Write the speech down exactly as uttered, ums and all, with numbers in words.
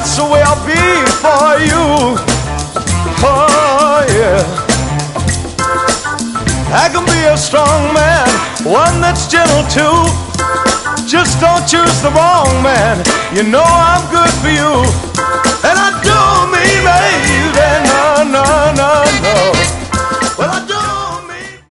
that's the way I'll be for you. Oh yeah. I can be a strong man, one that's gentle too. Just don't choose the wrong man. You know I'm good for you. And I do mean, baby, no, no, no,